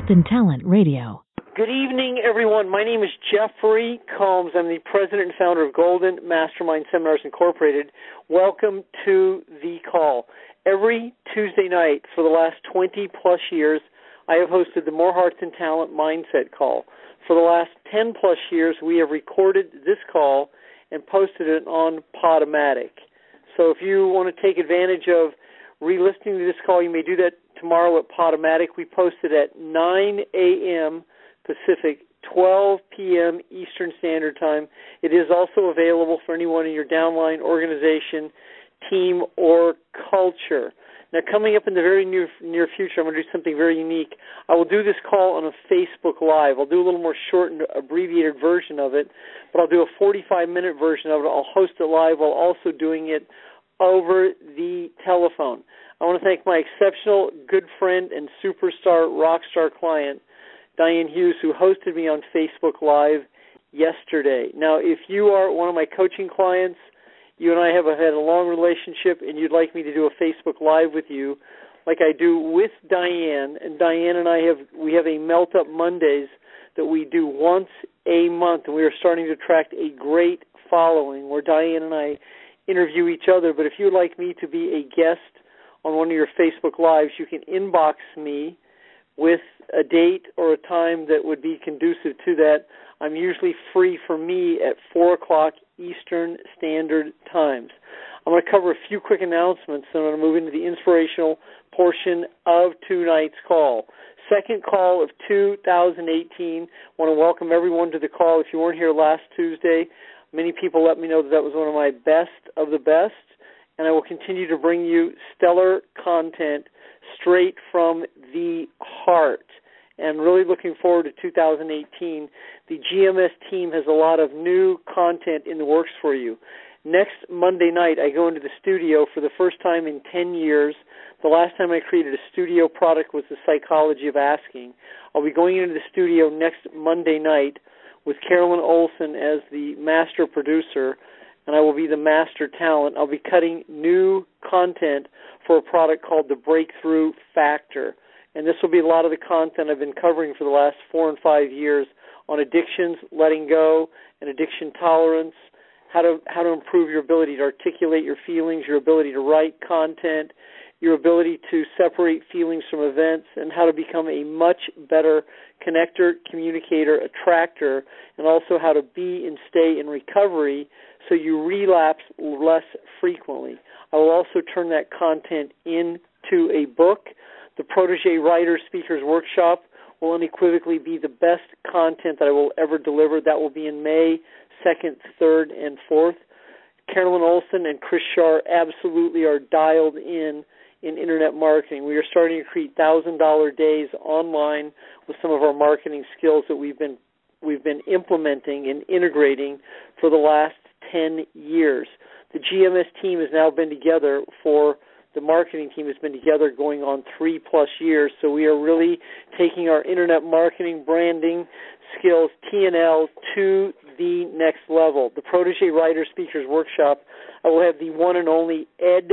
and Talent Radio. Good evening, everyone. My name is Jeffrey Combs. I'm the president and founder of Golden Mastermind Seminars Incorporated. Welcome to The Call. Every Tuesday night for the last 20-plus years, I have hosted the More Hearts and Talent Mindset Call. For the last 10-plus years, we have recorded this call and posted it on Podomatic. So if you want to take advantage of re-listening to this call, you may do that tomorrow at Podomatic. We post it at 9 a.m. Pacific, 12 p.m. Eastern Standard Time. It is also available for anyone in your downline organization, team, or culture. Now, coming up in the very near future, I'm going to do something very unique. I will do this call on a Facebook Live. I'll do a little more shortened, abbreviated version of it, but I'll do a 45-minute version of it. I'll host it live while also doing it over the telephone. I want to thank my exceptional good friend and superstar rock star client, Diane Hughes, who hosted me on Facebook Live yesterday. Now, if you are one of my coaching clients, you and I have had a long relationship, and you'd like me to do a Facebook Live with you, like I do with Diane, and Diane and I have a Melt Up Mondays that we do once a month, and we are starting to attract a great following where Diane and I interview each other. But if you'd like me to be a guest on one of your Facebook Lives, you can inbox me with a date or a time that would be conducive to that. I'm usually free for me at 4 o'clock Eastern Standard Times. I'm going to cover a few quick announcements, and I'm going to move into the inspirational portion of tonight's call. Second call of 2018. I want to welcome everyone to the call. If you weren't here last Tuesday, many people let me know that was one of my best of the best, and I will continue to bring you stellar content straight from the heart. And really looking forward to 2018. The GMS team has a lot of new content in the works for you. Next Monday night, I go into the studio for the first time in 10 years. The last time I created a studio product was The Psychology of Asking. I'll be going into the studio next Monday night with Carolyn Olson as the master producer, and I will be the master talent. I'll be cutting new content for a product called The Breakthrough Factor. And this will be a lot of the content I've been covering for the last 4 and 5 years on addictions, letting go, and addiction tolerance, how to improve your ability to articulate your feelings, your ability to write content, your ability to separate feelings from events, and how to become a much better connector, communicator, attractor, and also how to be and stay in recovery so you relapse less frequently. I will also turn that content into a book. The Protégé Writer Speakers Workshop will unequivocally be the best content that I will ever deliver. That will be in May 2nd, 3rd, and 4th. Carolyn Olson and Chris Shar absolutely are dialed in Internet marketing. We are starting to create $1,000 days online with some of our marketing skills that we've been implementing and integrating for the last 10 years. The GMS team has now been together the marketing team has been together going on 3+ years, so we are really taking our Internet marketing, branding skills, T&L, to the next level. The Protégé Writer Speakers Workshop, I will have the one and only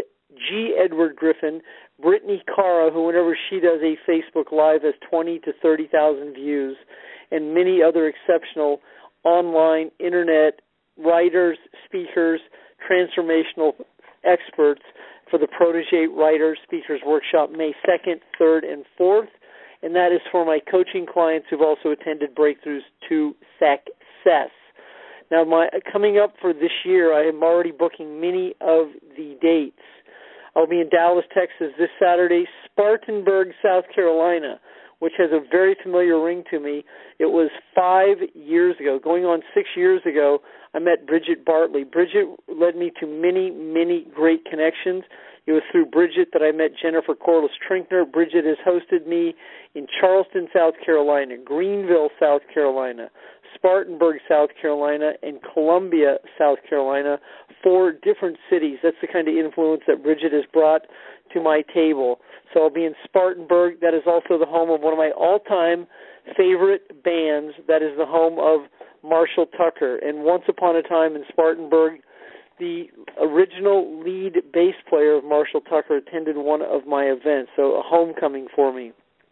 Edward Griffin, Brittany Cara, who whenever she does a Facebook Live has 20 to 30,000 views, and many other exceptional online Internet writers, speakers, transformational experts for the Protégé Writer Speakers Workshop, May 2nd, 3rd, and 4th. And that is for my coaching clients who've also attended Breakthroughs to Success. Now, coming up for this year, I am already booking many of the dates. I'll be in Dallas, Texas this Saturday, Spartanburg, South Carolina, which has a very familiar ring to me. It was 5 years ago, going on 6 years ago, I met Bridget Bartley. Bridget led me to many, many great connections. It was through Bridget that I met Jennifer Corliss-Trinkner. Bridget has hosted me in Charleston, South Carolina, Greenville, South Carolina, Spartanburg, South Carolina, and Columbia, South Carolina, 4 different cities. That's the kind of influence that Bridget has brought to my table. So I'll be in Spartanburg. That is also the home of one of my all-time favorite bands. That is the home of Marshall Tucker. And once upon a time in Spartanburg, the original lead bass player of Marshall Tucker attended one of my events, so a homecoming for me.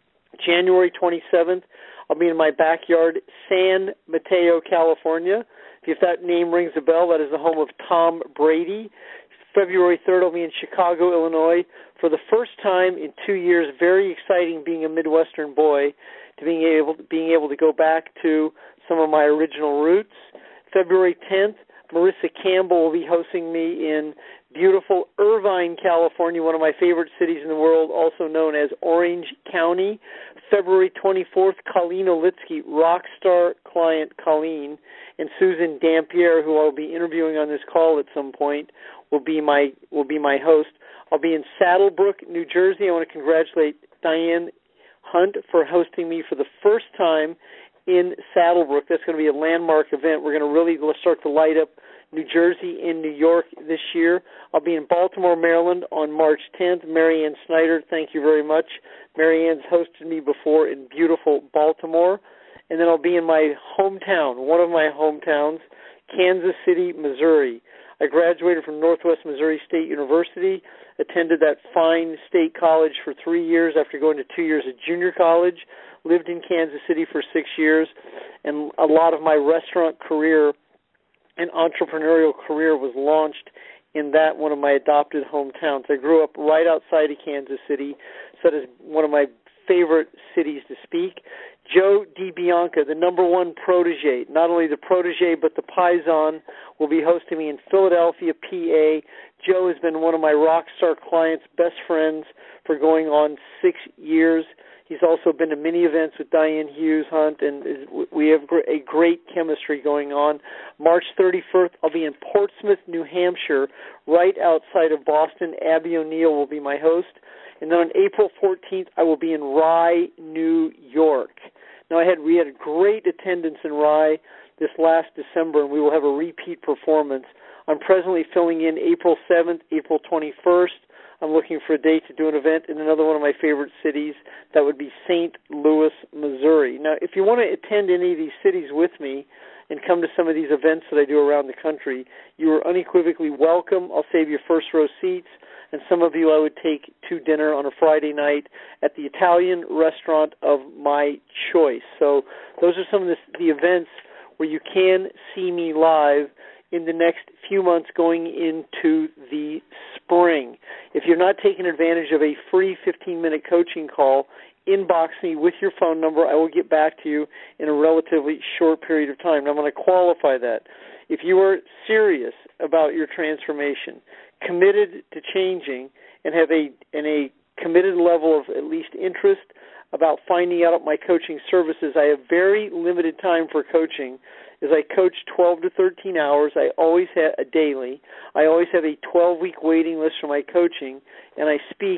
January 27th, I'll be in my backyard, San Mateo, California. If that name rings a bell, that is the home of Tom Brady. February 3rd, I'll be in Chicago, Illinois. For the first time in 2 years, very exciting being a Midwestern boy, to being able to go back to some of my original roots. February 10th, Marissa Campbell will be hosting me in beautiful Irvine, California, one of my favorite cities in the world, also known as Orange County. February 24th, Colleen Olitsky, rock star client Colleen, and Susan Dampier, who I'll be interviewing on this call at some point, will be my host. I'll be in Saddlebrook, New Jersey. I want to congratulate Diane Hunt for hosting me for the first time in Saddlebrook. That's going to be a landmark event. We're going to really start to light up New Jersey and New York this year. I'll be in Baltimore, Maryland on March 10th. Mary Ann Snyder, thank you very much. Mary Ann's hosted me before in beautiful Baltimore. And then I'll be in my hometown, one of my hometowns, Kansas City, Missouri. I graduated from Northwest Missouri State University, attended that fine state college for 3 years after going to 2 years of junior college, lived in Kansas City for 6 years, and a lot of my restaurant career and entrepreneurial career was launched in that one of my adopted hometowns. I grew up right outside of Kansas City, so that is one of my favorite cities to speak. Joe DiBianca, the number one protege, not only the protege but the Paisan, will be hosting me in Philadelphia, PA. Joe has been one of my rock star clients, best friends for going on 6 years. He's also been to many events with Diane Hughes Hunt, and we have a great chemistry going on. March 31st, I'll be in Portsmouth, New Hampshire, right outside of Boston. Abby O'Neill will be my host. And then on April 14th, I will be in Rye, New York. Now, we had a great attendance in Rye this last December, and we will have a repeat performance. I'm presently filling in April 7th, April 21st. I'm looking for a date to do an event in another one of my favorite cities. That would be St. Louis, Missouri. Now, if you want to attend any of these cities with me and come to some of these events that I do around the country, you are unequivocally welcome. I'll save you first row seats, and some of you I would take to dinner on a Friday night at the Italian restaurant of my choice. So those are some of the events where you can see me live in the next few months going into the spring. If you're not taking advantage of a free 15-minute coaching call, inbox me with your phone number. I will get back to you in a relatively short period of time. Now, I'm going to qualify that. If you are serious about your transformation, committed to changing, and have a committed level of at least interest about finding out my coaching services, I have very limited time for coaching. As I coach 12 to 13 hours, I always have a daily. I always have a 12-week waiting list for my coaching, and I speak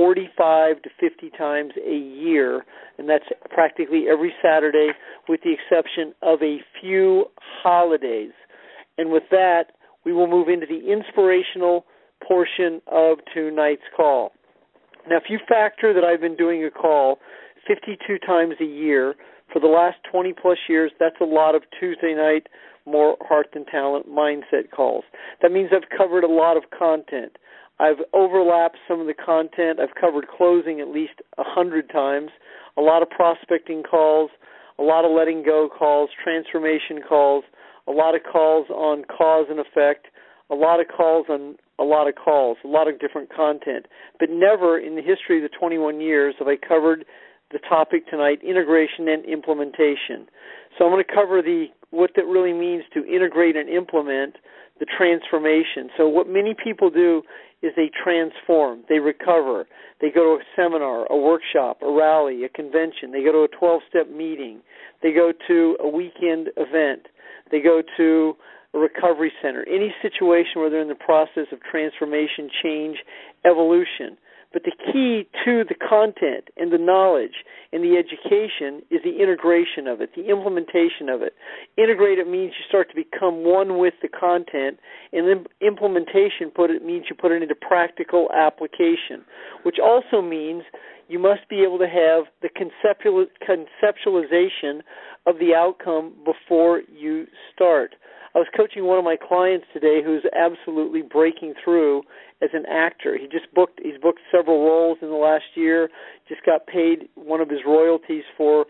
45 to 50 times a year, and that's practically every Saturday with the exception of a few holidays. And with that, we will move into the inspirational portion of tonight's call. Now, if you factor that I've been doing a call 52 times a year for the last 20-plus years, that's a lot of Tuesday night, more heart than talent mindset calls. That means I've covered a lot of content. I've overlapped some of the content. I've covered closing at least 100 times, a lot of prospecting calls, a lot of letting go calls, transformation calls, a lot of calls on cause and effect, a lot of calls on a lot of calls, a lot of different content. But never in the history of the 21 years have I covered the topic tonight, integration and implementation. So I'm going to cover what that really means to integrate and implement the transformation. So what many people do is they transform, they recover, they go to a seminar, a workshop, a rally, a convention, they go to a 12-step meeting, they go to a weekend event, they go to a recovery center, any situation where they're in the process of transformation, change, evolution. But the key to the content and the knowledge and the education is the integration of it, the implementation of it. Integrate it means you start to become one with the content, and then implementation means you put it into practical application, which also means you must be able to have the conceptualization of the outcome before you start. I was coaching one of my clients today who's absolutely breaking through as an actor. He's booked several roles in the last year, just got paid one of his royalties from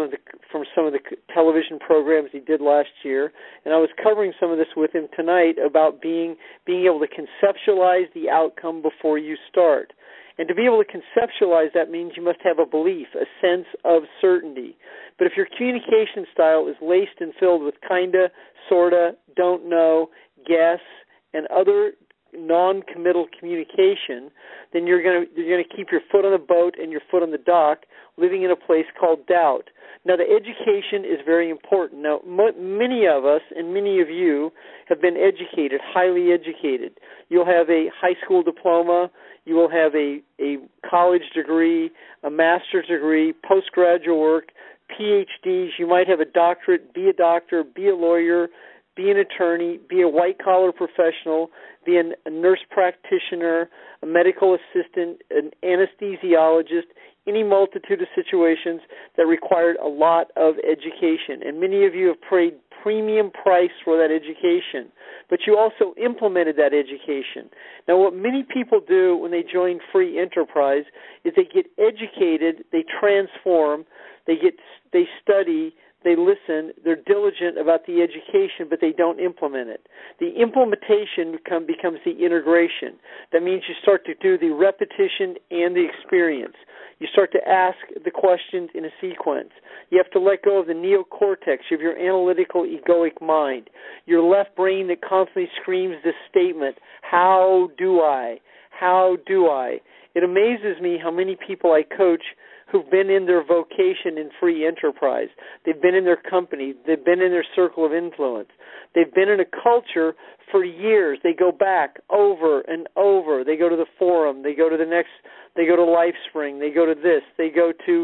some of the television programs he did last year, and I was covering some of this with him tonight about being able to conceptualize the outcome before you start. And to be able to conceptualize that means you must have a belief, a sense of certainty. But if your communication style is laced and filled with kinda, sorta, don't know, guess, and other non-committal communication, then you're going to keep your foot on the boat and your foot on the dock, living in a place called doubt. Now, the education is very important. Now, many of us and many of you have been educated, highly educated. You'll have a high school diploma. You will have a college degree, a master's degree, postgraduate work, PhDs. You might have a doctorate, be a doctor, be a lawyer, be an attorney, be a white-collar professional, be a nurse practitioner, a medical assistant, an anesthesiologist, any multitude of situations that required a lot of education. And many of you have paid premium price for that education, but you also implemented that education. Now, what many people do when they join free enterprise is they get educated, they transform, they study, they listen, they're diligent about the education, but they don't implement it. The implementation becomes the integration. That means you start to do the repetition and the experience. You start to ask the questions in a sequence. You have to let go of the neocortex of your analytical, egoic mind, your left brain that constantly screams this statement, how do I? How do I? It amazes me how many people I coach who've been in their vocation in free enterprise. They've been in their company. They've been in their circle of influence. They've been in a culture for years. They go back over and over. They go to the forum. They go to they go to LifeSpring. They go to this. They go to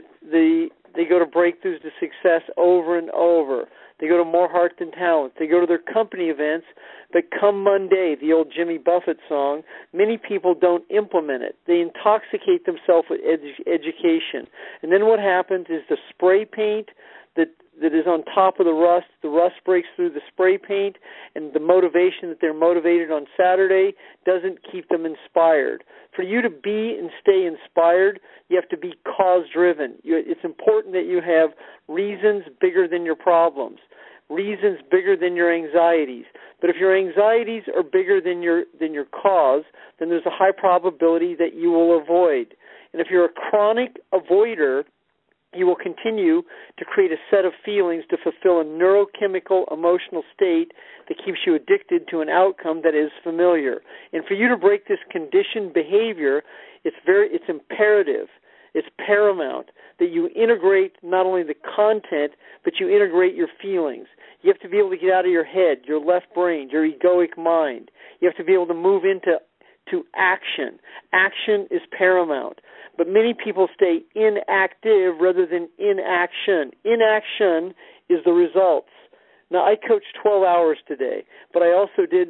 they go to Breakthroughs to Success over and over. They go to More Heart Than Talent. They go to their company events, but come Monday, the old Jimmy Buffett song, many people don't implement it. They intoxicate themselves with education. And then what happens is the spray paint that is on top of the rust breaks through the spray paint, and the motivation that they're motivated on Saturday doesn't keep them inspired. For you to be and stay inspired, you have to be cause-driven. It's important that you have reasons bigger than your problems, reasons bigger than your anxieties. But if your anxieties are bigger than your cause, then there's a high probability that you will avoid. And if you're a chronic avoider, you will continue to create a set of feelings to fulfill a neurochemical emotional state that keeps you addicted to an outcome that is familiar. And for you to break this conditioned behavior, it's imperative, it's paramount that you integrate not only the content, but you integrate your feelings. You have to be able to get out of your head, your left brain, your egoic mind. You have to be able to move into action. Action is paramount. But many people stay inactive rather than inaction. Inaction is the results. Now, I coached 12 hours today, but I also did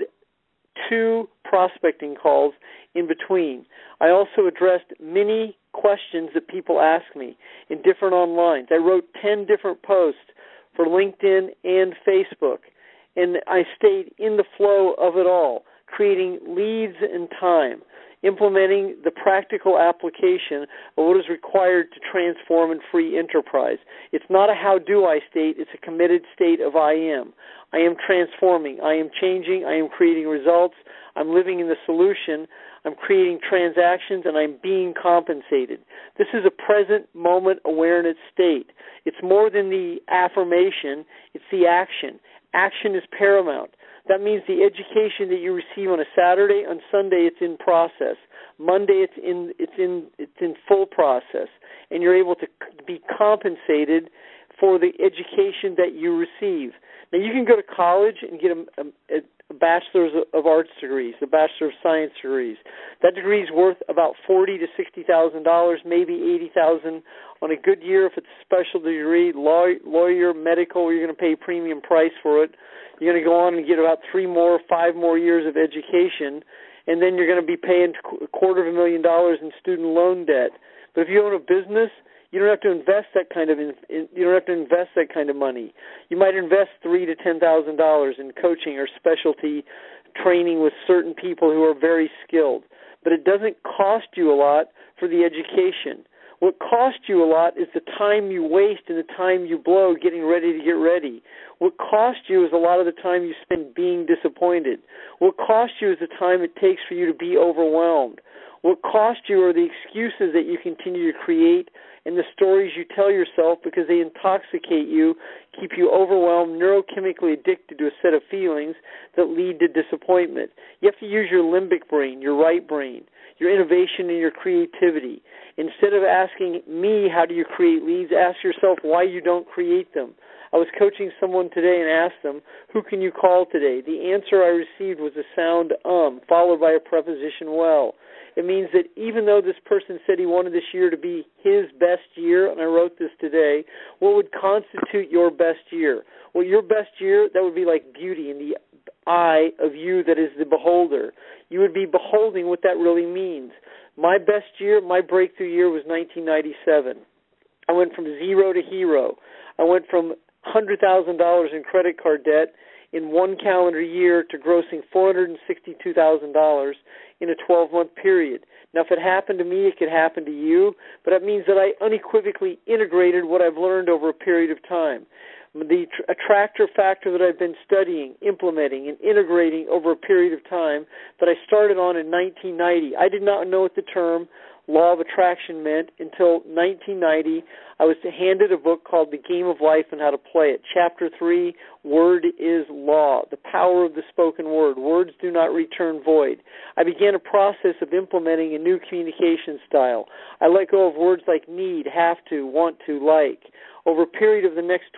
2 prospecting calls in between. I also addressed many questions that people ask me in different online. I wrote 10 different posts for LinkedIn and Facebook, and I stayed in the flow of it all, creating leads and time, implementing the practical application of what is required to transform and free enterprise. It's not a how-do-I state, it's a committed state of I am. I am transforming, I am changing, I am creating results, I'm living in the solution, I'm creating transactions, and I'm being compensated. This is a present moment awareness state. It's more than the affirmation, it's the action. Action is paramount. That means the education that you receive on a Saturday, on Sunday it's in process. Monday it's in full process, and you're able to be compensated for the education that you receive. Now you can go to college and get a bachelor's of arts degrees, a bachelor of science degrees. That degree is worth about $40,000 to $60,000, maybe $80,000 on a good year if it's a specialty degree, lawyer, medical. You're going to pay a premium price for it. You're going to go on and get about 5 more years of education, and then you're going to be paying $250,000 in student loan debt. But if you own a business, You don't have to invest that kind of you don't have to invest that kind of money. You might invest $3,000 to $10,000 in coaching or specialty training with certain people who are very skilled, but it doesn't cost you a lot for the education. What costs you a lot is the time you waste and the time you blow getting ready to get ready. What costs you is a lot of the time you spend being disappointed. What costs you is the time it takes for you to be overwhelmed. What costs you are the excuses that you continue to create and the stories you tell yourself because they intoxicate you, keep you overwhelmed, neurochemically addicted to a set of feelings that lead to disappointment. You have to use your limbic brain, your right brain, your innovation and your creativity. Instead of asking me, how do you create leads, ask yourself why you don't create them. I was coaching someone today and asked them, who can you call today? The answer I received was a sound followed by a preposition well. It means that even though this person said he wanted this year to be his best year, and I wrote this today, what would constitute your best year? Well, your best year, that would be like beauty in the eye of you that is the beholder. You would be beholding what that really means. My best year, my breakthrough year was 1997. I went from zero to hero. I went from $100,000 in credit card debt in one calendar year to grossing $462,000 in a 12-month period. Now, if it happened to me, it could happen to you, but that means that I unequivocally integrated what I've learned over a period of time. The attractor factor that I've been studying, implementing, and integrating over a period of time that I started on in 1990. I did not know what the term law of attraction meant until 1990. I was handed a book called The Game of Life and How to Play It. Chapter 3, Word is Law, the power of the spoken word. Words do not return void. I began a process of implementing a new communication style. I let go of words like need, have to, want to, like. Over a period of the next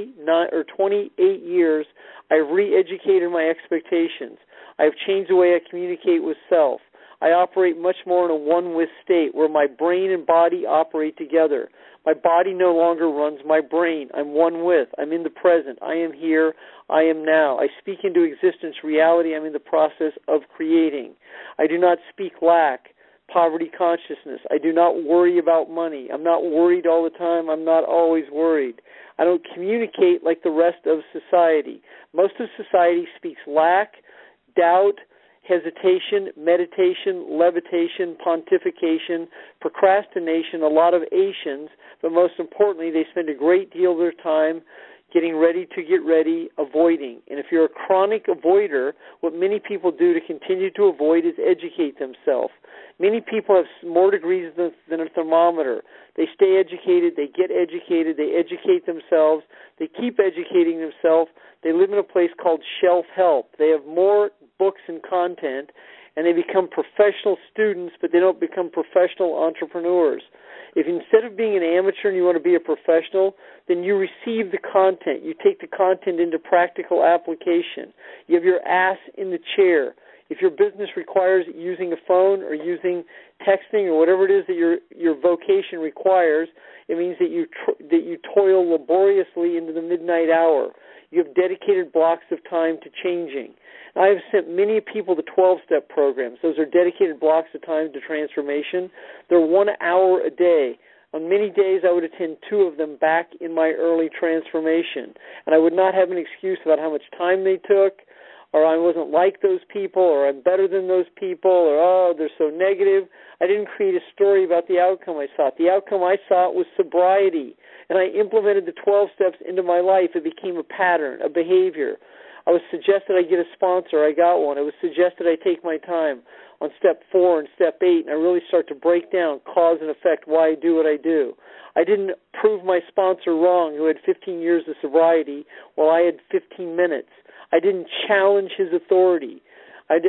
28 years, I've re-educated my expectations. I've changed the way I communicate with self. I operate much more in a one-with state where my brain and body operate together. My body no longer runs my brain. I'm one with. I'm in the present. I am here. I am now. I speak into existence reality. I'm in the process of creating. I do not speak lack, poverty consciousness. I do not worry about money. I'm not worried all the time. I'm not always worried. I don't communicate like the rest of society. Most of society speaks lack, doubt, hesitation, meditation, levitation, pontification, procrastination, a lot of Asians, but most importantly, they spend a great deal of their time getting ready to get ready, avoiding. And if you're a chronic avoider, what many people do to continue to avoid is educate themselves. Many people have more degrees than a thermometer. They stay educated, they get educated, they educate themselves, they keep educating themselves. They live in a place called shelf help. They have more books and content, and they become professional students, but they don't become professional entrepreneurs. If instead of being an amateur and you want to be a professional, then you receive the content. You take the content into practical application. You have your ass in the chair. If your business requires using a phone or using texting or whatever it is that your vocation requires, it means that you toil laboriously into the midnight hour. You have dedicated blocks of time to changing. I have sent many people to 12-step programs. Those are dedicated blocks of time to transformation. They're 1 hour a day. On many days, I would attend 2 of them back in my early transformation. And I would not have an excuse about how much time they took, or I wasn't like those people, or I'm better than those people, or, oh, they're so negative. I didn't create a story about the outcome I sought. The outcome I sought was sobriety. And I implemented the 12 steps into my life. It became a pattern, a behavior. I was suggested I get a sponsor. I got one. It was suggested I take my time on step 4 and step 8, and I really start to break down cause and effect, why I do what I do. I didn't prove my sponsor wrong, who had 15 years of sobriety, while I had 15 minutes. I didn't challenge his authority. I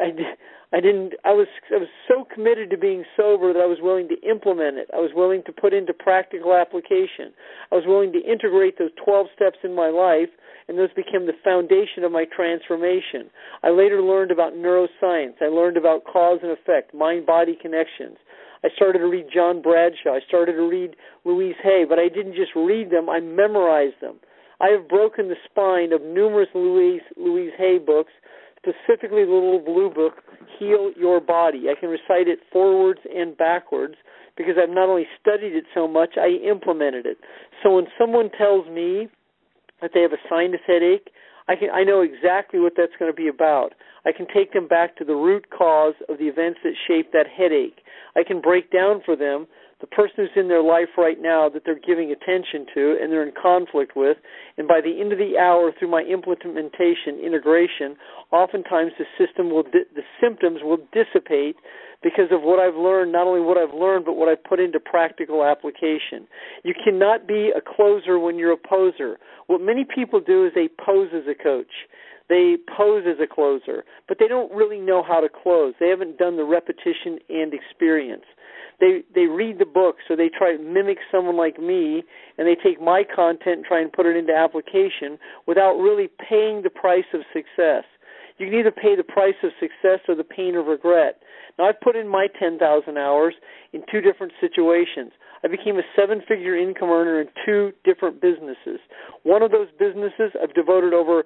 was so committed to being sober that I was willing to implement it. I was willing to put into practical application. I was willing to integrate those 12 steps in my life, and those became the foundation of my transformation. I later learned about neuroscience. I learned about cause and effect, mind-body connections. I started to read John Bradshaw. I started to read Louise Hay, but I didn't just read them. I memorized them. I have broken the spine of numerous Louise Hay books, specifically the little blue book, Heal Your Body. I can recite it forwards and backwards because I've not only studied it so much, I implemented it. So when someone tells me that they have a sinus headache, I know exactly what that's going to be about. I can take them back to the root cause of the events that shape that headache. I can break down for them the person who's in their life right now that they're giving attention to and they're in conflict with, and by the end of the hour, through my implementation, integration, oftentimes the symptoms will dissipate because of what I've learned, not only what I've learned, but what I've put into practical application. You cannot be a closer when you're a poser. What many people do is they pose as a coach. They pose as a closer, but they don't really know how to close. They haven't done the repetition and experience. They read the book, so they try to mimic someone like me, and they take my content and try and put it into application without really paying the price of success. You can either pay the price of success or the pain of regret. Now, I've put in my 10,000 hours in two different situations. I became a seven-figure income earner in two different businesses. One of those businesses, I've devoted over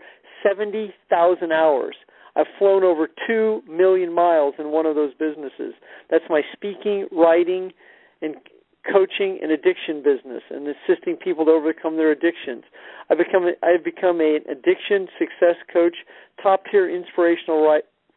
70,000 hours. I've flown over 2 million miles in one of those businesses. That's my speaking, writing, and coaching and addiction business, and assisting people to overcome their addictions. I've become an addiction success coach, top-tier inspirational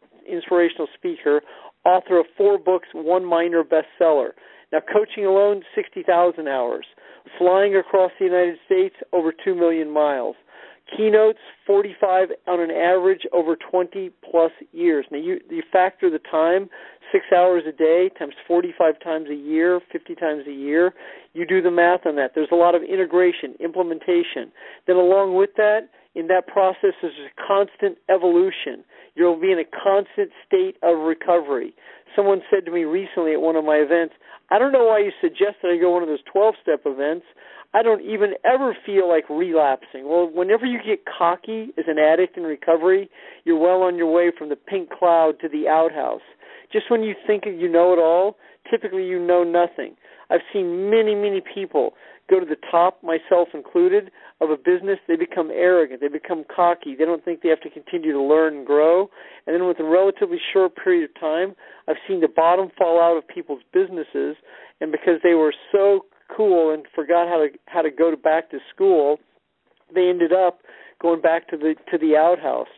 speaker, author of 4 books, 1 minor bestseller. Now, coaching alone, 60,000 hours. Flying across the United States, over 2 million miles. Keynotes, 45 on an average over 20-plus years. Now, you factor the time, 6 hours a day times 45 times a year, 50 times a year. You do the math on that. There's a lot of integration, implementation. Then along with that, in that process, there's a constant evolution. You'll be in a constant state of recovery. Someone said to me recently at one of my events, I don't know why you suggested I go one of those 12-step events. I don't even ever feel like relapsing. Well, whenever you get cocky as an addict in recovery, you're well on your way from the pink cloud to the outhouse. Just when you think you know it all, typically you know nothing. I've seen many, many people go to the top, myself included, of a business. They become arrogant. They become cocky. They don't think they have to continue to learn and grow. And then within a relatively short period of time, I've seen the bottom fall out of people's businesses, and because they were so cool and forgot how to go back to school, they ended up going back to the outhouse.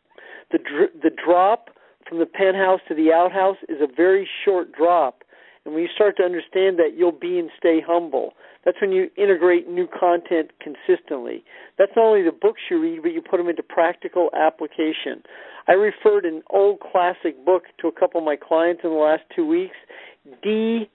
The drop from the penthouse to the outhouse is a very short drop, and when you start to understand that, you'll be and stay humble. That's when you integrate new content consistently. That's not only the books you read, but you put them into practical application. I referred an old classic book to a couple of my clients in the last 2 weeks, D.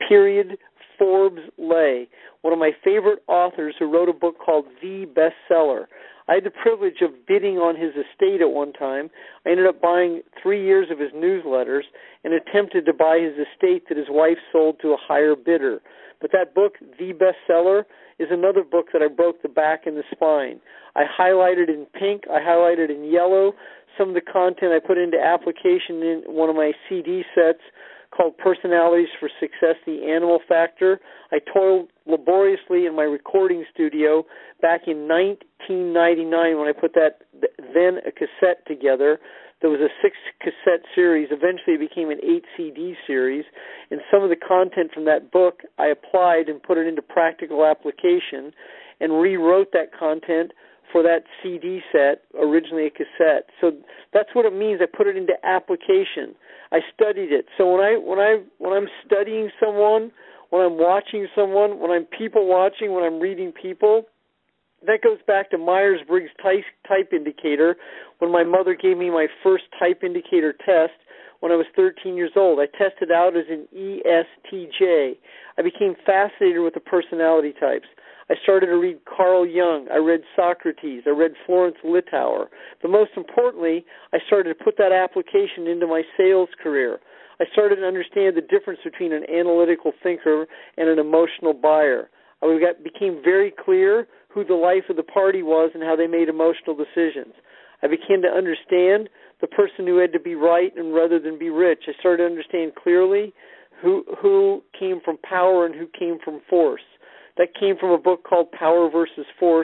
Forbes Lay, one of my favorite authors who wrote a book called The Bestseller. I had the privilege of bidding on his estate at one time. I ended up buying 3 years of his newsletters and attempted to buy his estate that his wife sold to a higher bidder. But that book, The Bestseller, is another book that I broke the back and the spine. I highlighted in pink, I highlighted in yellow. Some of the content I put into application in one of my CD sets called Personalities for Success, The Animal Factor. I toiled laboriously in my recording studio back in 1999 when I put that, then a cassette together. There was a 6-cassette series. Eventually it became an 8-CD series. And some of the content from that book I applied and put it into practical application and rewrote that content for that CD set, originally a cassette. So that's what it means. I put it into application. I studied it. So when I'm studying someone, when I'm watching someone, when I'm people watching, when I'm reading people, that goes back to Myers-Briggs type indicator when my mother gave me my first type indicator test when I was 13 years old. I tested out as an ESTJ. I became fascinated with the personality types. I started to read Carl Jung. I read Socrates. I read Florence Littauer. But most importantly, I started to put that application into my sales career. I started to understand the difference between an analytical thinker and an emotional buyer. I became very clear who the life of the party was and how they made emotional decisions. I began to understand the person who had to be right and rather than be rich. I started to understand clearly who came from power and who came from force. That came from a book called Power versus Force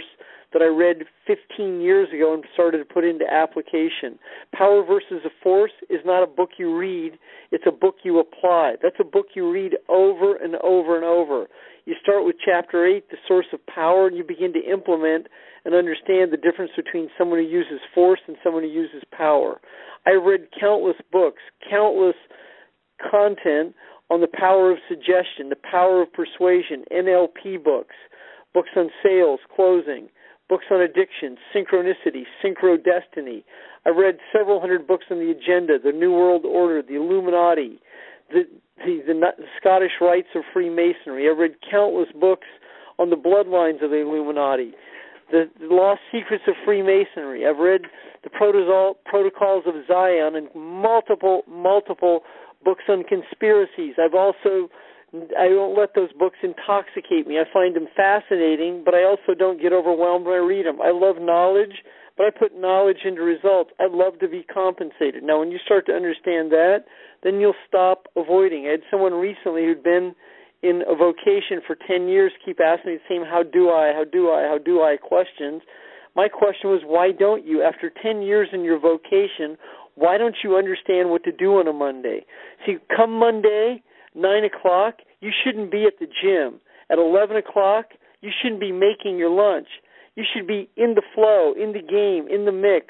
that I read 15 years ago and started to put into application. Power versus the Force is not a book you read, it's a book you apply. That's a book you read over and over and over. You start with Chapter 8, the source of power, and you begin to implement and understand the difference between someone who uses force and someone who uses power. I read countless books, countless content on the power of suggestion, the power of persuasion, NLP books, books on sales, closing, books on addiction, synchronicity, synchrodestiny. I read several hundred books on the agenda, the New World Order, the Illuminati, the Scottish Rites of Freemasonry. I read countless books on the bloodlines of the Illuminati, the lost secrets of Freemasonry. I've read the Protocols of Zion and multiple books on conspiracies. I don't let those books intoxicate me. I find them fascinating, but I also don't get overwhelmed when I read them. I love knowledge, but I put knowledge into results. I love to be compensated. Now, when you start to understand that, then you'll stop avoiding. I had someone recently who'd been in a vocation for 10 years keep asking me the same how do I questions. My question was, why don't you? After 10 years in your vocation, why don't you understand what to do on a Monday? See, come Monday, 9 o'clock, you shouldn't be at the gym. At 11 o'clock, you shouldn't be making your lunch. You should be in the flow, in the game, in the mix,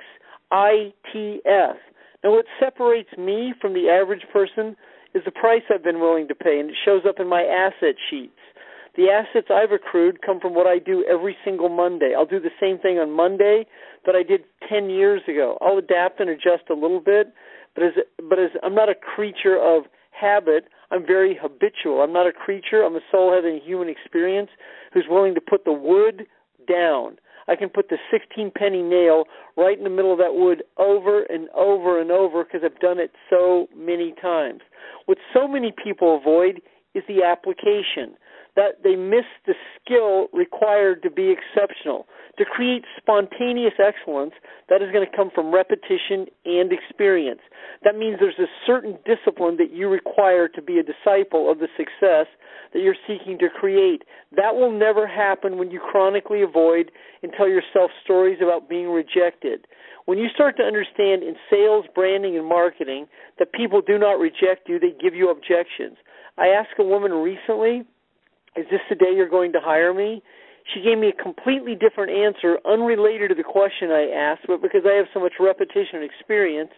ITF. Now, what separates me from the average person is the price I've been willing to pay, and it shows up in my asset sheets. The assets I've accrued come from what I do every single Monday. I'll do the same thing on Monday that I did 10 years ago. I'll adapt and adjust a little bit, but as I'm not a creature of habit, I'm very habitual. I'm not a creature. I'm a soul having a human experience who's willing to put the wood down. I can put the 16-penny nail right in the middle of that wood over and over and over because I've done it so many times. What so many people avoid is the application. That they miss the skill required to be exceptional. To create spontaneous excellence, that is going to come from repetition and experience. That means there's a certain discipline that you require to be a disciple of the success that you're seeking to create. That will never happen when you chronically avoid and tell yourself stories about being rejected. When you start to understand in sales, branding, and marketing that people do not reject you, they give you objections. I asked a woman recently, is this the day you're going to hire me? She gave me a completely different answer, unrelated to the question I asked, but because I have so much repetition and experience,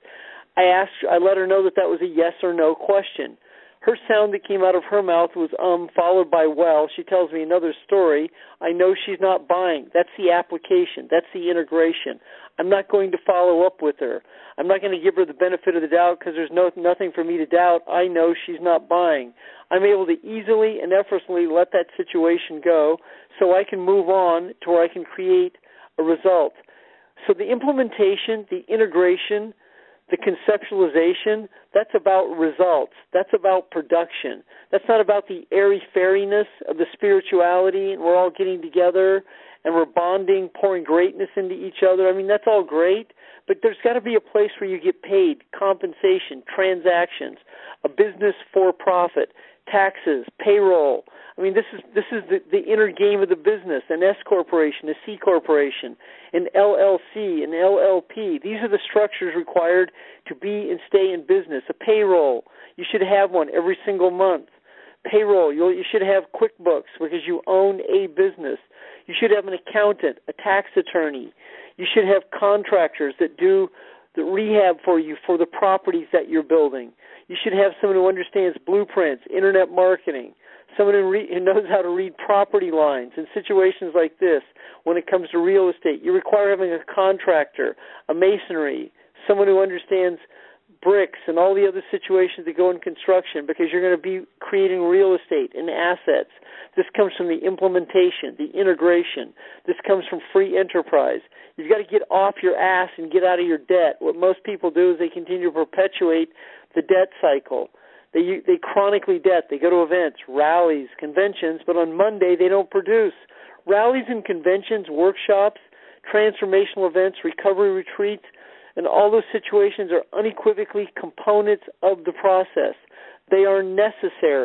I let her know that was a yes or no question. Her sound that came out of her mouth was followed by well. She tells me another story. I know she's not buying. That's the application. That's the integration. I'm not going to follow up with her. I'm not going to give her the benefit of the doubt because there's nothing for me to doubt. I know she's not buying. I'm able to easily and effortlessly let that situation go so I can move on to where I can create a result. So the implementation, the integration, the conceptualization, that's about results. That's about production. That's not about the airy-fairiness of the spirituality and we're all getting together and we're bonding, pouring greatness into each other. I mean, that's all great, but there's got to be a place where you get paid, compensation, transactions, a business for profit, taxes, payroll. I mean, this is the inner game of the business, an S corporation, a C corporation, an LLC, an LLP. These are the structures required to be and stay in business. A payroll, you should have one every single month. Payroll, you should have QuickBooks because you own a business. You should have an accountant, a tax attorney. You should have contractors that do the rehab for you for the properties that you're building. You should have someone who understands blueprints, internet marketing, someone who knows how to read property lines in situations like this. When it comes to real estate, you require having a contractor, a masonry, someone who understands bricks and all the other situations that go in construction because you're going to be creating real estate and assets. This comes from the implementation, the integration. This comes from free enterprise. You've got to get off your ass and get out of your debt. What most people do is they continue to perpetuate the debt cycle. They chronically debt. They go to events, rallies, conventions, but on Monday they don't produce. Rallies and conventions, workshops, transformational events, recovery retreats, and all those situations are unequivocally components of the process. They are necessary,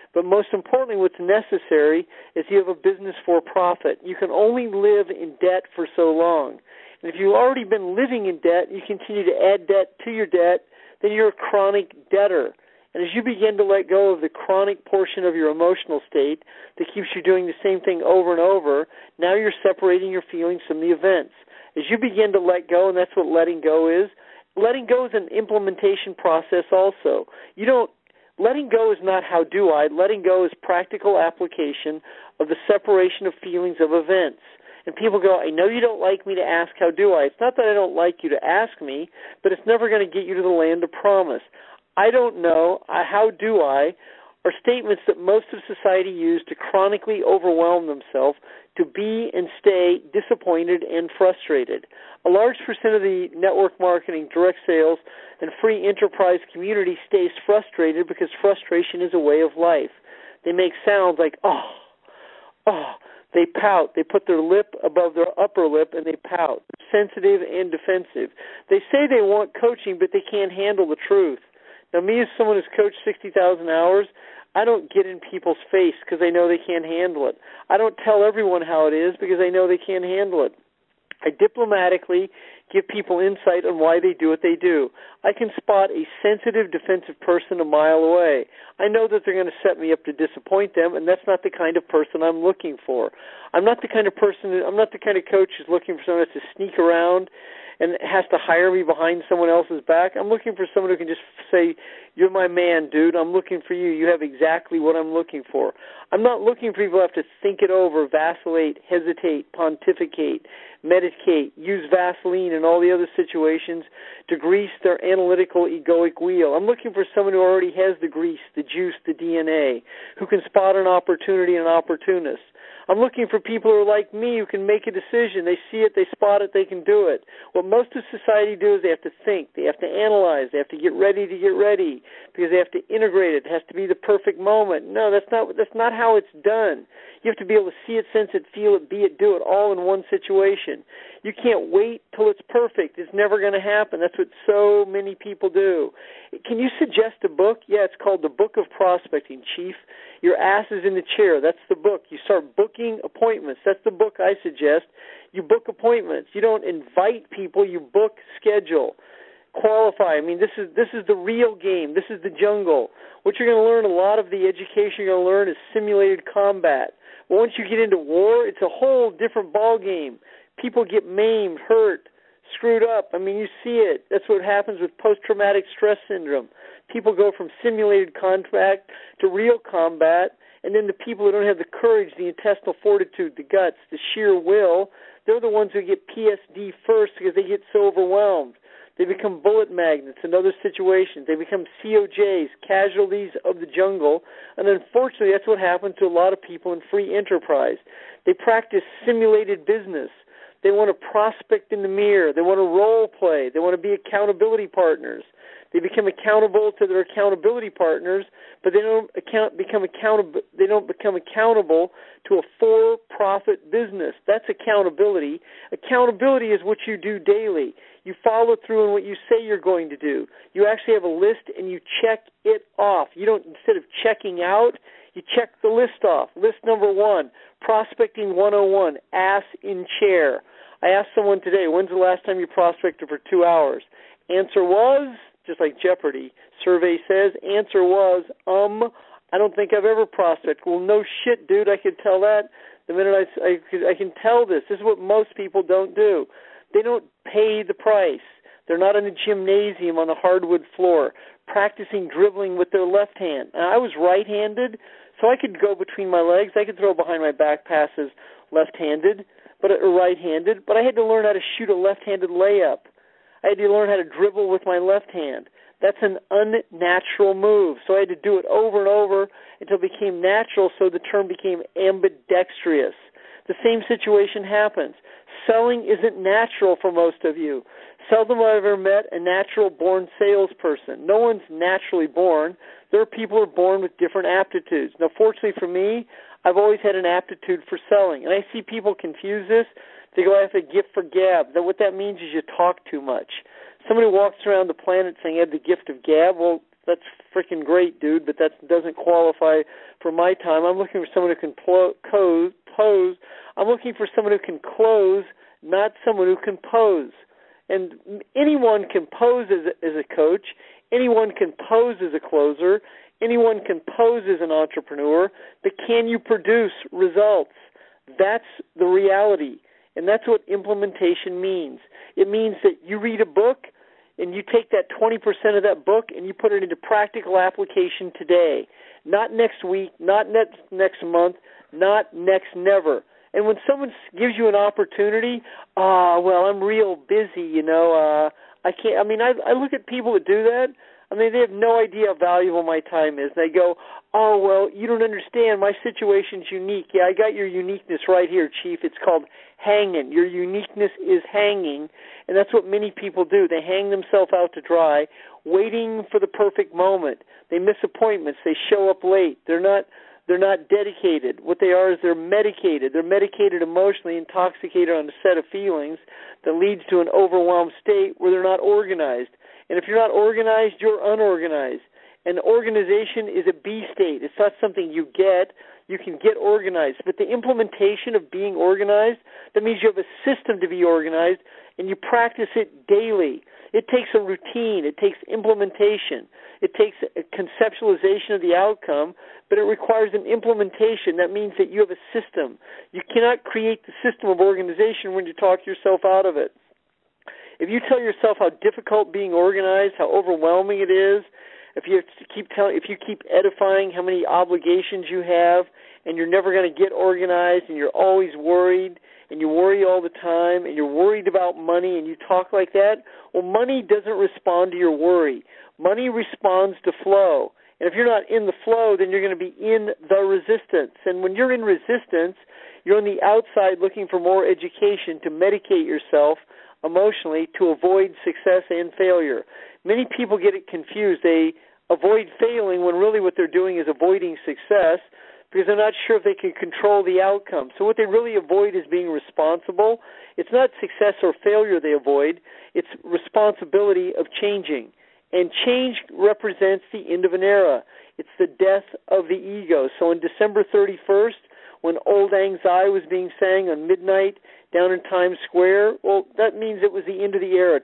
But most importantly, what's necessary is you have a business for profit. You can only live in debt for so long. And if you've already been living in debt, you continue to add debt to your debt, then you're a chronic debtor. And as you begin to let go of the chronic portion of your emotional state that keeps you doing the same thing over and over, now you're separating your feelings from the events. As you begin to let go, and that's what letting go is an implementation process also. Letting go is not how do I. Letting go is practical application of the separation of feelings of events. And people go, I know you don't like me to ask how do I. It's not that I don't like you to ask me, but it's never going to get you to the land of promise. I don't know, how do I, are statements that most of society use to chronically overwhelm themselves, to be and stay disappointed and frustrated. A large percent of the network marketing, direct sales, and free enterprise community stays frustrated because frustration is a way of life. They make sounds like, they pout. They put their lip above their upper lip and they pout. They're sensitive and defensive. They say they want coaching, but they can't handle the truth. Now, me as someone who's coached 60,000 hours, I don't get in people's face because I know they can't handle it. I don't tell everyone how it is because I know they can't handle it. I diplomatically give people insight on why they do what they do. I can spot a sensitive, defensive person a mile away. I know that they're going to set me up to disappoint them, and that's not the kind of person I'm looking for. I'm not the kind of coach who's looking for someone to sneak around and has to hire me behind someone else's back. I'm looking for someone who can just say, you're my man, dude. I'm looking for you. You have exactly what I'm looking for. I'm not looking for people who have to think it over, vacillate, hesitate, pontificate, medicate, use Vaseline and all the other situations to grease their analytical, egoic wheel. I'm looking for someone who already has the grease, the juice, the DNA, who can spot an opportunity and an opportunist. I'm looking for people who are like me, who can make a decision. They see it, they spot it, they can do it. What most of society do is they have to think, they have to analyze, they have to get ready because they have to integrate it. It has to be the perfect moment. No, that's not how it's done. You have to be able to see it, sense it, feel it, be it, do it, all in one situation. You can't wait till it's perfect. It's never going to happen. That's what so many people do. Can you suggest a book? Yeah, it's called The Book of Prospecting, Chief. Your ass is in the chair. That's the book. You start booking appointments. That's the book I suggest. You book appointments. You don't invite people. You book, schedule, qualify. I mean, this is the real game. This is the jungle. What you're going to learn, a lot of the education you're going to learn is simulated combat. But once you get into war, it's a whole different ball game. People get maimed, hurt, screwed up. I mean, you see it. That's what happens with post-traumatic stress syndrome. People go from simulated combat to real combat, and then the people who don't have the courage, the intestinal fortitude, the guts, the sheer will, they're the ones who get PSD first because they get so overwhelmed. They become bullet magnets in other situations. They become COJs, casualties of the jungle, and unfortunately that's what happens to a lot of people in free enterprise. They practice simulated business. They want to prospect in the mirror. They want to role play. They want to be accountability partners. They become accountable to their accountability partners, but they don't become accountable to a for-profit business. That's accountability. Accountability is what you do daily. You follow through on what you say you're going to do. You actually have a list and you check it off. You don't, instead of checking out, you check the list off. List number 1, Prospecting 101, ass in chair. I asked someone today, when's the last time you prospected for 2 hours? Answer was, just like Jeopardy, survey says, answer was, I don't think I've ever prospected. Well, no shit, dude, I could tell that the minute I can tell this. This is what most people don't do. They don't pay the price. They're not in a gymnasium on a hardwood floor practicing dribbling with their left hand. And I was right-handed, so I could go between my legs. I could throw behind my back passes left-handed, or right-handed, but I had to learn how to shoot a left-handed layup. I had to learn how to dribble with my left hand. That's an unnatural move. So I had to do it over and over until it became natural, so the term became ambidextrous. The same situation happens. Selling isn't natural for most of you. Seldom have I ever met a natural-born salesperson. No one's naturally born. There are people who are born with different aptitudes. Now, fortunately for me, I've always had an aptitude for selling. And I see people confuse this. They go, I have a gift for gab. What that means is you talk too much. Somebody walks around the planet saying, I have the gift of gab. Well, that's freaking great, dude, but that doesn't qualify for my time. I'm looking for someone who can pose. I'm looking for someone who can close, not someone who can pose. And anyone can pose as a coach. Anyone can pose as a closer. Anyone can pose as an entrepreneur. But can you produce results? That's the reality. And that's what implementation means. It means that you read a book and you take that 20% of that book and you put it into practical application today. Not next week, not next month, not next never. And when someone gives you an opportunity, well, I'm real busy, I can't. I mean, I look at people that do that. I mean, they have no idea how valuable my time is. They go, oh, well, you don't understand. My situation's unique. Yeah, I got your uniqueness right here, Chief. It's called hanging. Your uniqueness is hanging, and that's what many people do. They hang themselves out to dry, waiting for the perfect moment. They miss appointments. They show up late. They're not dedicated. What they are is they're medicated. They're medicated emotionally, intoxicated on a set of feelings that leads to an overwhelmed state where they're not organized. And if you're not organized, you're unorganized. And organization is a B state. It's not something you get. You can get organized. But the implementation of being organized, that means you have a system to be organized, and you practice it daily. It takes a routine. It takes implementation. It takes a conceptualization of the outcome, but it requires an implementation. That means that you have a system. You cannot create the system of organization when you talk yourself out of it. If you tell yourself how difficult being organized, how overwhelming it is, if you keep edifying how many obligations you have, and you're never going to get organized, and you're always worried, and you worry all the time, and you're worried about money, and you talk like that, well, money doesn't respond to your worry. Money responds to flow. And if you're not in the flow, then you're going to be in the resistance. And when you're in resistance, you're on the outside looking for more education to medicate yourself emotionally to avoid success and failure. Many people get it confused. They avoid failing when really what they're doing is avoiding success because they're not sure if they can control the outcome. So what they really avoid is being responsible. It's not success or failure they avoid. It's responsibility of changing. And change represents the end of an era. It's the death of the ego. So on December 31st, when Old Lang Syne was being sang on midnight down in Times Square, well, that means it was the end of the era.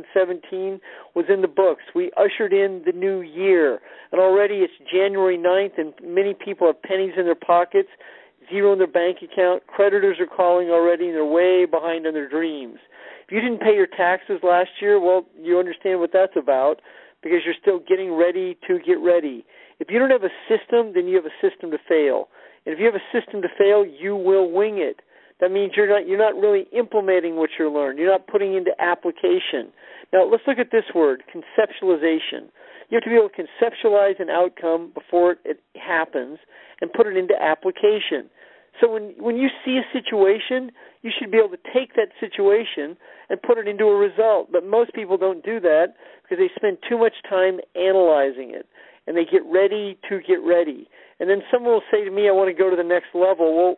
2017 was in the books. We ushered in the new year. And already it's January 9th, and many people have pennies in their pockets, zero in their bank account. Creditors are calling already, and they're way behind on their dreams. If you didn't pay your taxes last year, well, you understand what that's about because you're still getting ready to get ready. If you don't have a system, then you have a system to fail. And if you have a system to fail, you will wing it. That means you're not really implementing what you learned. You're not putting into application. Now, let's look at this word, conceptualization. You have to be able to conceptualize an outcome before it happens and put it into application. So when you see a situation, you should be able to take that situation and put it into a result. But most people don't do that because they spend too much time analyzing it, and they get ready to get ready. And then someone will say to me, I want to go to the next level. Well,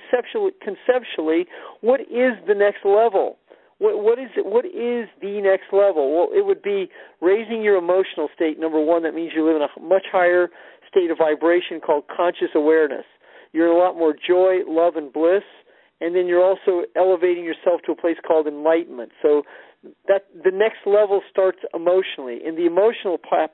conceptually, what is the next level? What is the next level? Well, it would be raising your emotional state, number one. That means you live in a much higher state of vibration called conscious awareness. You're in a lot more joy, love, and bliss, and then you're also elevating yourself to a place called enlightenment. So that the next level starts emotionally, and the emotional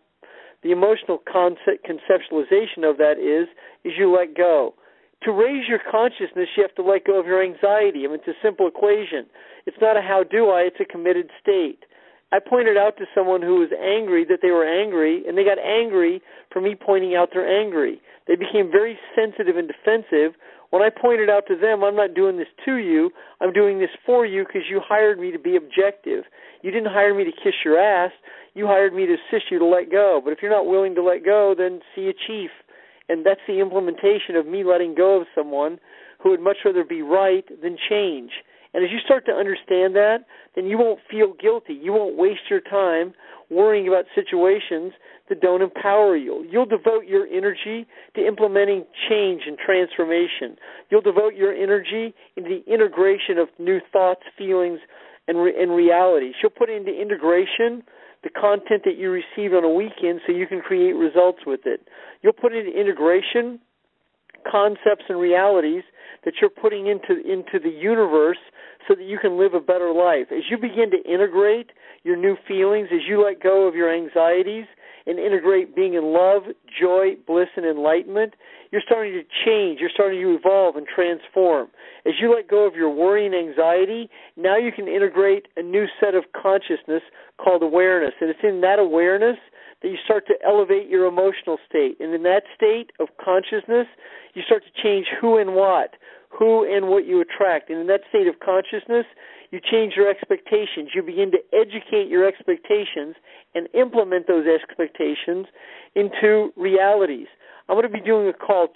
conceptualization of that is you let go. To raise your consciousness, you have to let go of your anxiety. I mean, it's a simple equation. It's not a how do I, it's a committed state. I pointed out to someone who was angry that they were angry, and they got angry for me pointing out they're angry. They became very sensitive and defensive when I pointed out to them, I'm not doing this to you, I'm doing this for you because you hired me to be objective. You didn't hire me to kiss your ass, you hired me to assist you to let go. But if you're not willing to let go, then see a chief. And that's the implementation of me letting go of someone who would much rather be right than change. And as you start to understand that, then you won't feel guilty. You won't waste your time worrying about situations that don't empower you. You'll devote your energy to implementing change and transformation. You'll devote your energy into the integration of new thoughts, feelings, and realities. You'll put into integration the content that you received on a weekend so you can create results with it. You'll put in integration, concepts and realities that you're putting into the universe so that you can live a better life. As you begin to integrate your new feelings, as you let go of your anxieties and integrate being in love, joy, bliss, and enlightenment, you're starting to change. You're starting to evolve and transform. As you let go of your worry and anxiety, now you can integrate a new set of consciousness called awareness. And it's in that awareness that you start to elevate your emotional state. And in that state of consciousness, you start to change who and what you attract. And in that state of consciousness, you change your expectations. You begin to educate your expectations and implement those expectations into realities. I'm going to be doing a call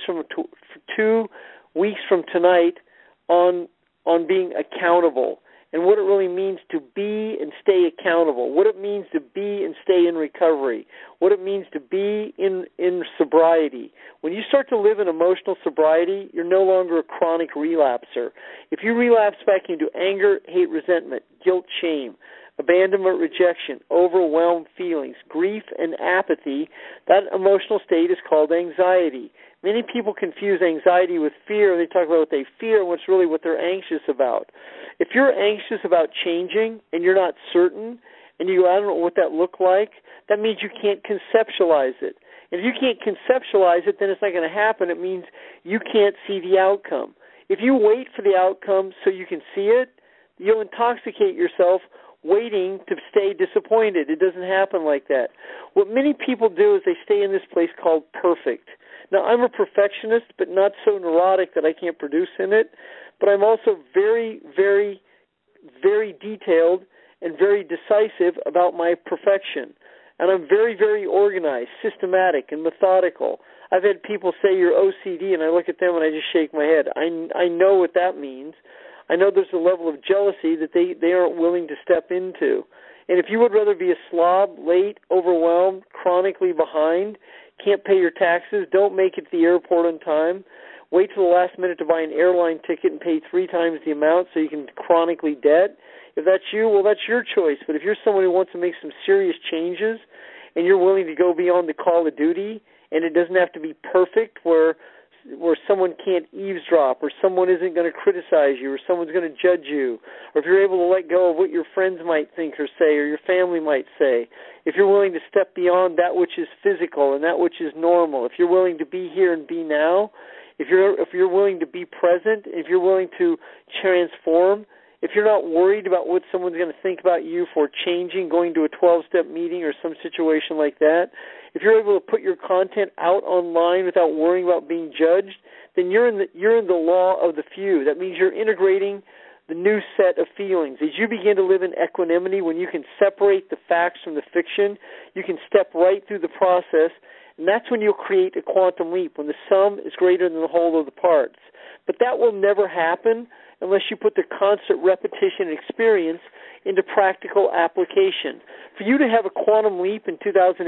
2 weeks from tonight on being accountable and what it really means to be and stay accountable, what it means to be and stay in recovery, what it means to be in sobriety. When you start to live in emotional sobriety, you're no longer a chronic relapser. If you relapse back into anger, hate, resentment, guilt, shame, abandonment, rejection, overwhelmed feelings, grief, and apathy, that emotional state is called anxiety. Many people confuse anxiety with fear, and they talk about what they fear and what's really what they're anxious about. If you're anxious about changing and you're not certain, and you go, I don't know what that looked like, that means you can't conceptualize it. And if you can't conceptualize it, then it's not going to happen. It means you can't see the outcome. If you wait for the outcome so you can see it, you'll intoxicate yourself waiting to stay disappointed. It doesn't happen like that. What many people do is they stay in this place called perfect. Now, I'm a perfectionist, but not so neurotic that I can't produce in it, but I'm also very, very, very detailed and very decisive about my perfection. And I'm very, very organized, systematic, and methodical. I've had people say you're OCD, and I look at them and I just shake my head. I know what that means. I know there's a level of jealousy that they aren't willing to step into. And if you would rather be a slob, late, overwhelmed, chronically behind, can't pay your taxes, don't make it to the airport on time, wait till the last minute to buy an airline ticket and pay 3 times the amount so you can chronically debt, if that's you, well, that's your choice. But if you're someone who wants to make some serious changes and you're willing to go beyond the call of duty, and it doesn't have to be perfect where someone can't eavesdrop, or someone isn't going to criticize you, or someone's going to judge you, or if you're able to let go of what your friends might think or say, or your family might say, if you're willing to step beyond that which is physical and that which is normal, if you're willing to be here and be now, if you're willing to be present, if you're willing to transform, if you're not worried about what someone's going to think about you for changing, going to a 12-step meeting or some situation like that, if you're able to put your content out online without worrying about being judged, then you're in the law of the few. That means you're integrating the new set of feelings. As you begin to live in equanimity, when you can separate the facts from the fiction, you can step right through the process, and that's when you'll create a quantum leap, when the sum is greater than the whole of the parts. But that will never happen unless you put the constant repetition and experience into practical application. For you to have a quantum leap in 2018,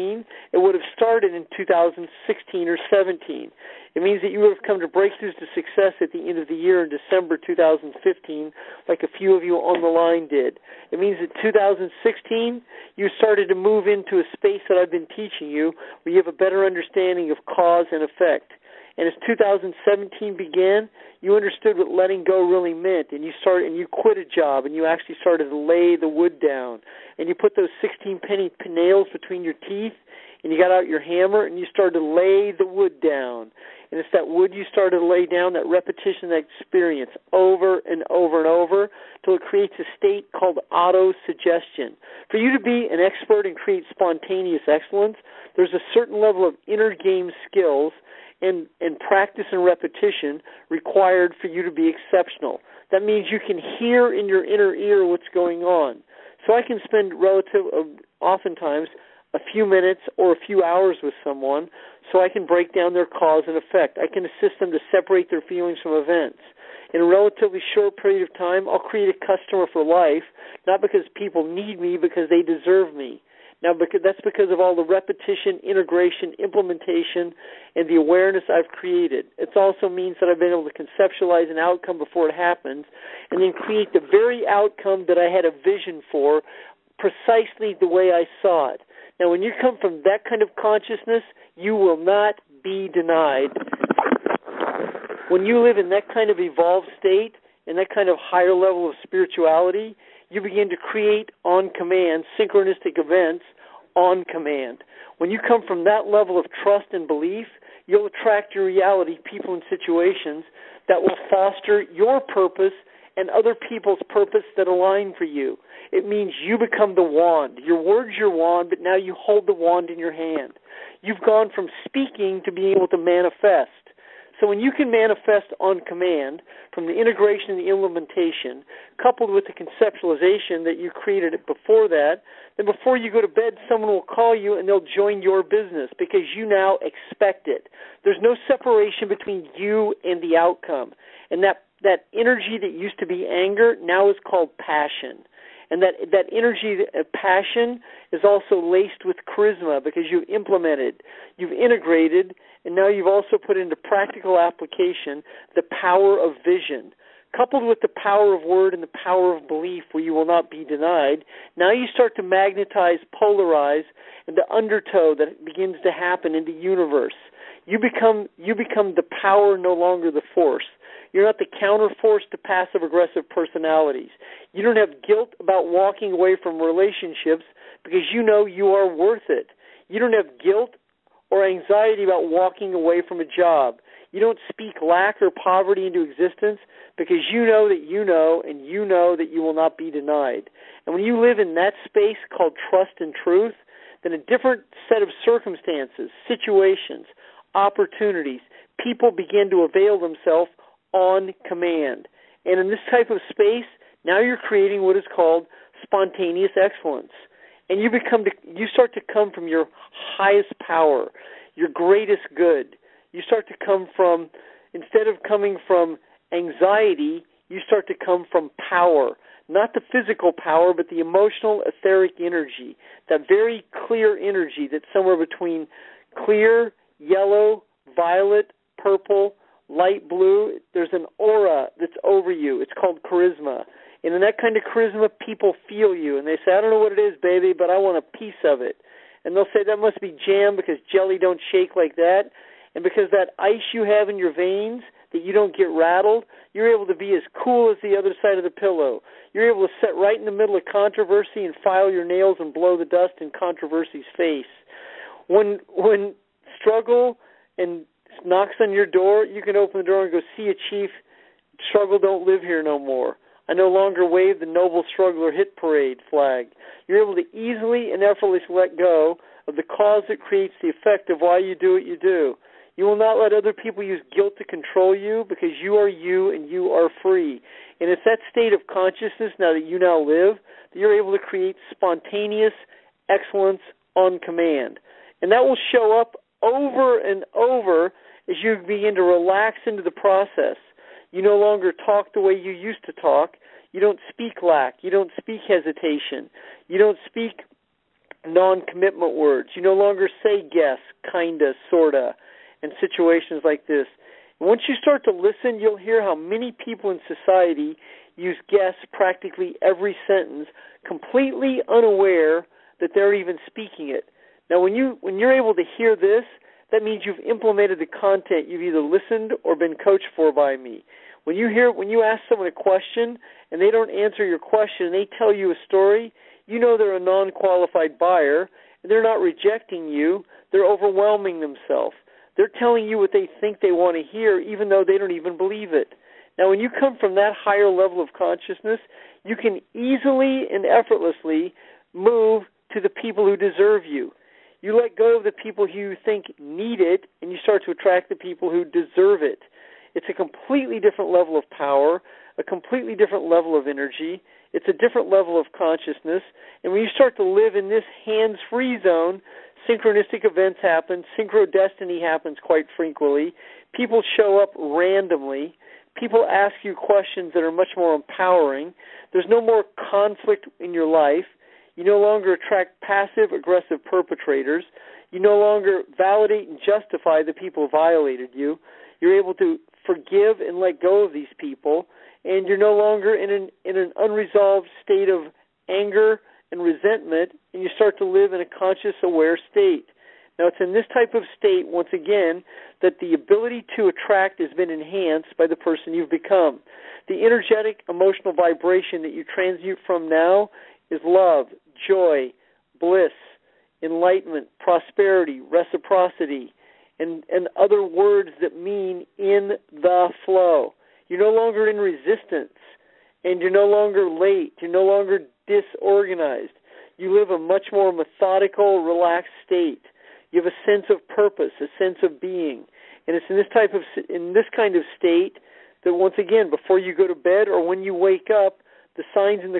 it would have started in 2016 or 17. It means that you would have come to breakthroughs to success at the end of the year in December 2015, like a few of you on the line did. It means that 2016, you started to move into a space that I've been teaching you, where you have a better understanding of cause and effect. And as 2017 began, you understood what letting go really meant, and you quit a job, and you actually started to lay the wood down, and you put those 16-penny nails between your teeth, and you got out your hammer, and you started to lay the wood down. And it's that wood you started to lay down, that repetition, that experience, over and over and over, till it creates a state called auto-suggestion. For you to be an expert and create spontaneous excellence, there's a certain level of inner game skills and practice and repetition required for you to be exceptional. That means you can hear in your inner ear what's going on. So I can spend oftentimes a few minutes or a few hours with someone so I can break down their cause and effect. I can assist them to separate their feelings from events. In a relatively short period of time, I'll create a customer for life, not because people need me, because they deserve me. Now, that's because of all the repetition, integration, implementation, and the awareness I've created. It also means that I've been able to conceptualize an outcome before it happens and then create the very outcome that I had a vision for precisely the way I saw it. Now, when you come from that kind of consciousness, you will not be denied. When you live in that kind of evolved state, in that kind of higher level of spirituality, you begin to create on command synchronistic events on command. When you come from that level of trust and belief, you'll attract your reality, people and situations that will foster your purpose and other people's purpose that align for you. It means you become the wand. Your word's your wand, but now you hold the wand in your hand. You've gone from speaking to being able to manifest. So when you can manifest on command, from the integration and the implementation, coupled with the conceptualization that you created it before that, then before you go to bed, someone will call you and they'll join your business because you now expect it. There's no separation between you and the outcome. And that energy that used to be anger now is called passion. And that energy, passion, is also laced with charisma because you've implemented, you've integrated, and now you've also put into practical application the power of vision. Coupled with the power of word and the power of belief where you will not be denied, now you start to magnetize, polarize, and the undertow that begins to happen in the universe. You become the power, no longer the force. You're not the counterforce to passive-aggressive personalities. You don't have guilt about walking away from relationships because you know you are worth it. You don't have guilt or anxiety about walking away from a job. You don't speak lack or poverty into existence because you know that you know, and you know that you will not be denied. And when you live in that space called trust and truth, then a different set of circumstances, situations, opportunities, people begin to avail themselves on command. And in this type of space, now you're creating what is called spontaneous excellence. And you start to come from your highest power, your greatest good. You start to come from, instead of coming from anxiety, you start to come from power. Not the physical power, but the emotional, etheric energy. That very clear energy that's somewhere between clear, yellow, violet, purple, light blue. There's an aura that's over you. It's called charisma. And in that kind of charisma, people feel you. And they say, I don't know what it is, baby, but I want a piece of it. And they'll say, that must be jam because jelly don't shake like that. And because that ice you have in your veins, that you don't get rattled, you're able to be as cool as the other side of the pillow. You're able to sit right in the middle of controversy and file your nails and blow the dust in controversy's face. When struggle and knocks on your door, you can open the door and go, see a chief, struggle don't live here no more. I no longer wave the noble struggler hit parade flag. You're able to easily and effortlessly let go of the cause that creates the effect of why you do what you do. You will not let other people use guilt to control you because you are you and you are free. And it's that state of consciousness now that you now live that you're able to create spontaneous excellence on command. And that will show up over and over as you begin to relax into the process. You no longer talk the way you used to talk. You don't speak lack. You don't speak hesitation. You don't speak non-commitment words. You no longer say guess, kinda, sorta, and situations like this. And once you start to listen, you'll hear how many people in society use guess practically every sentence, completely unaware that they're even speaking it. Now, when you're able to hear this, that means you've implemented the content you've either listened or been coached for by me. When you ask someone a question and they don't answer your question and they tell you a story, you know they're a non-qualified buyer and they're not rejecting you, they're overwhelming themselves. They're telling you what they think they want to hear even though they don't even believe it. Now, when you come from that higher level of consciousness, you can easily and effortlessly move to the people who deserve you. You let go of the people who you think need it, and you start to attract the people who deserve it. It's a completely different level of power, a completely different level of energy. It's a different level of consciousness. And when you start to live in this hands-free zone, synchronistic events happen. Synchrodestiny happens quite frequently. People show up randomly. People ask you questions that are much more empowering. There's no more conflict in your life. You no longer attract passive-aggressive perpetrators. You no longer validate and justify the people who violated you. You're able to forgive and let go of these people, and you're no longer in an unresolved state of anger and resentment, and you start to live in a conscious, aware state. Now, it's in this type of state, once again, that the ability to attract has been enhanced by the person you've become. The energetic, emotional vibration that you transmute from now is love, joy, bliss, enlightenment, prosperity, reciprocity, and other words that mean in the flow. You're no longer in resistance, and you're no longer late. You're no longer disorganized. You live a much more methodical, relaxed state. You have a sense of purpose, a sense of being, and it's in this kind of state that, once again, before you go to bed or when you wake up, the signs and the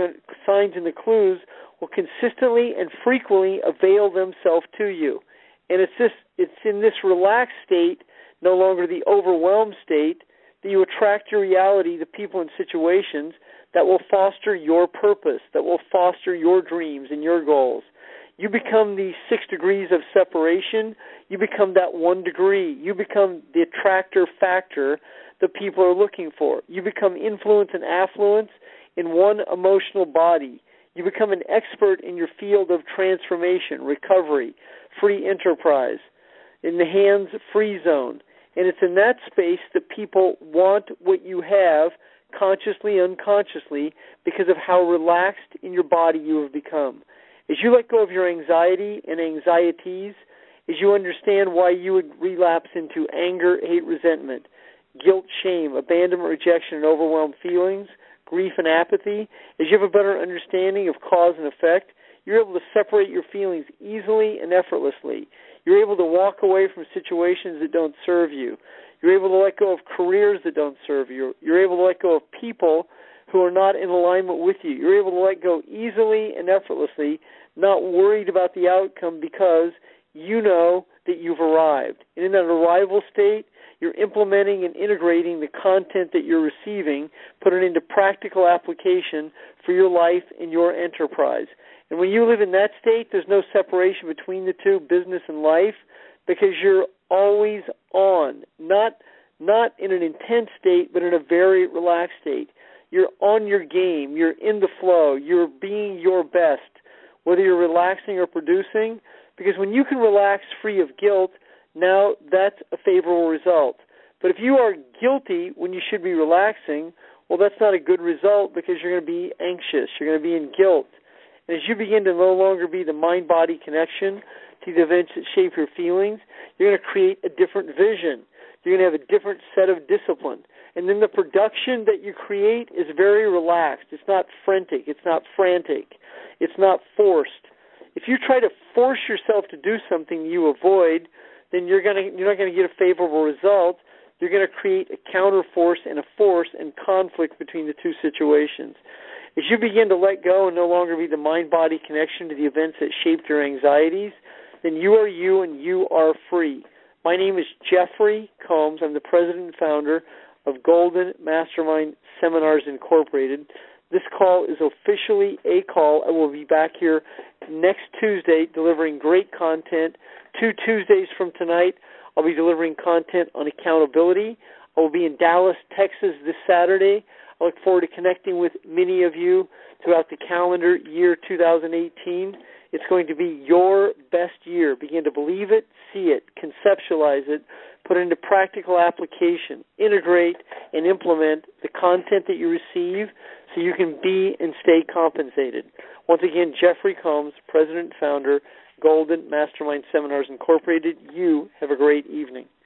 clues will consistently and frequently avail themselves to you. And it's in this relaxed state, no longer the overwhelmed state, that you attract your reality to people and situations that will foster your purpose, that will foster your dreams and your goals. You become the 6 degrees of separation. You become that 1 degree. You become the attractor factor that people are looking for. You become influence and affluence in one emotional body. You become an expert in your field of transformation, recovery, free enterprise, in the hands-free zone. And it's in that space that people want what you have, consciously, unconsciously, because of how relaxed in your body you have become. As you let go of your anxiety and anxieties, as you understand why you would relapse into anger, hate, resentment, guilt, shame, abandonment, rejection, and overwhelmed feelings, grief and apathy, as you have a better understanding of cause and effect, you're able to separate your feelings easily and effortlessly. You're able to walk away from situations that don't serve you. You're able to let go of careers that don't serve you. You're able to let go of people who are not in alignment with you. You're able to let go easily and effortlessly, not worried about the outcome because you know that you've arrived. And in that arrival state, you're implementing and integrating the content that you're receiving, put it into practical application for your life and your enterprise. And when you live in that state, there's no separation between the two, business and life, because you're always on, not in an intense state, but in a very relaxed state. You're on your game. You're in the flow. You're being your best, whether you're relaxing or producing, because when you can relax free of guilt, now that's a favorable result. But if you are guilty when you should be relaxing, well, that's not a good result because you're going to be anxious. You're going to be in guilt. And as you begin to no longer be the mind-body connection to the events that shape your feelings, you're going to create a different vision. You're going to have a different set of discipline. And then the production that you create is very relaxed. It's not frantic. It's not frantic. It's not forced. If you try to force yourself to do something you avoid, then you're not going to get a favorable result. You're going to create a counterforce and a force and conflict between the two situations. As you begin to let go and no longer be the mind-body connection to the events that shaped your anxieties, then you are you and you are free. My name is Jeffrey Combs. I'm the president and founder of Golden Mastermind Seminars Incorporated. This call is officially a call. I will be back here next Tuesday delivering great content. 2 Tuesdays from tonight, I'll be delivering content on accountability. I will be in Dallas, Texas this Saturday. I look forward to connecting with many of you throughout the calendar year 2018. It's going to be your best year. Begin to believe it, see it, conceptualize it, put it into practical application, integrate and implement the content that you receive so you can be and stay compensated. Once again, Jeffrey Combs, president and founder, Golden Mastermind Seminars Incorporated. You have a great evening.